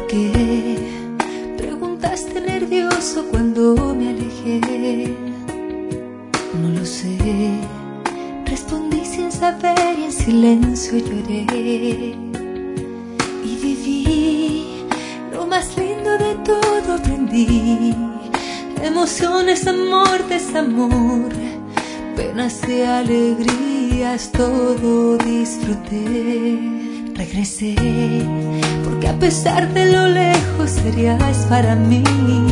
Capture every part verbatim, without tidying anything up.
qué preguntaste nervioso cuando me alejé? No lo sé, respondí sin saber y en silencio lloré. Y viví lo más lindo de todo, aprendí emociones, amor, desamor, penas y alegrías, todo disfruté. Regresé, porque a pesar de lo lejos serías para mí.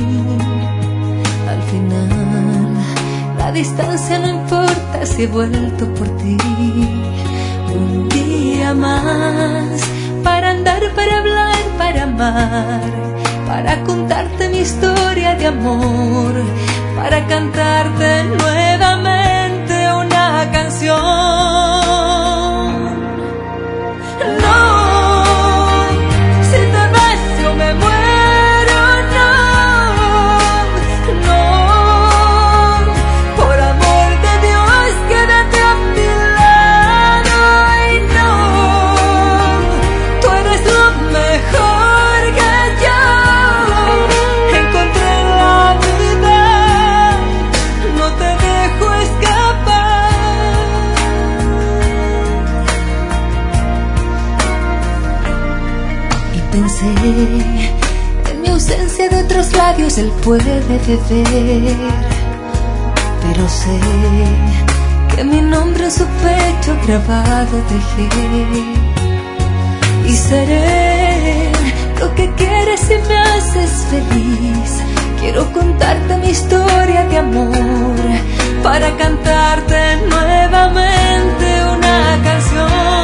Al final, la distancia no importa si he vuelto por ti. Un día más, para andar, para hablar, para amar, para contarte mi historia de amor, para cantarte nuevamente una canción. Pensé en mi ausencia de otros labios, él puede beber, pero sé que mi nombre en su pecho grabado dejé. Y seré lo que quieres si me haces feliz. Quiero contarte mi historia de amor, para cantarte nuevamente una canción.